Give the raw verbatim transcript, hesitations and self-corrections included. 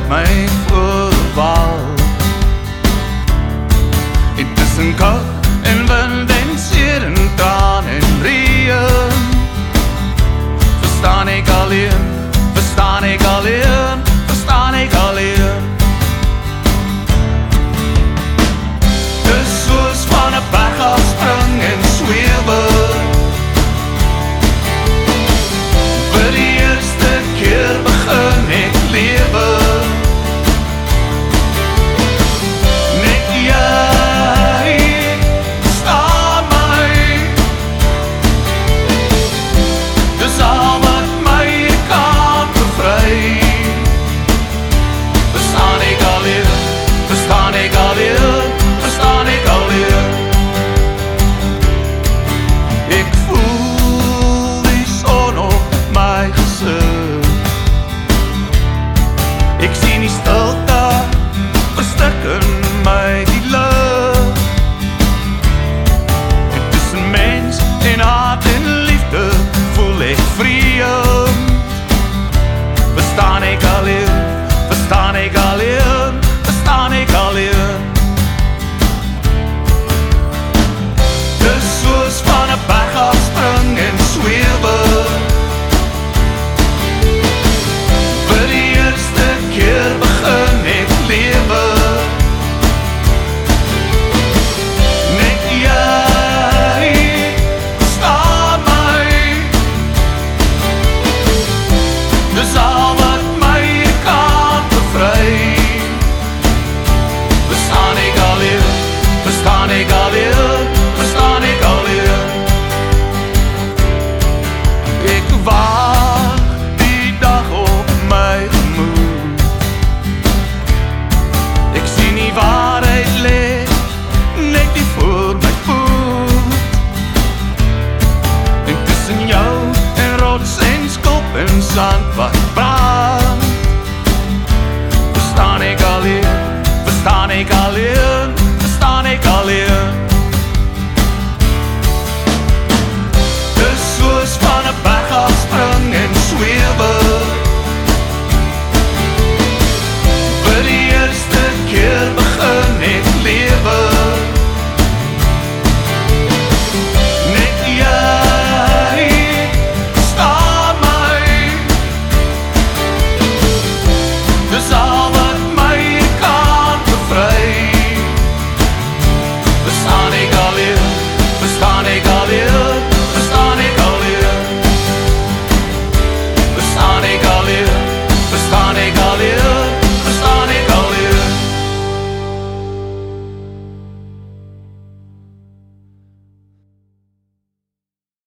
my voorval. Intussen koud en wind en seer en traan en reën, verstaan ek alleen, verstaan ek alleen, verstaan ek alleen. Dis soos van 'n berg af spring en swewe, vir die eerste keer begin ek lewe. Net jy verstaan my, dis al wat my kan bevry. Verstaan ek alleen, verstaan ek alleen, verstaan ek alleen. Ek voel die son op my gezicht, ek sien die stilte verstik in my die lucht. En tussen mens en haat en liefde voel ek vreemd. Verstaan ek alleen, verstaan ek alleen, verstaan ek alleen. Dis soos van 'n berg af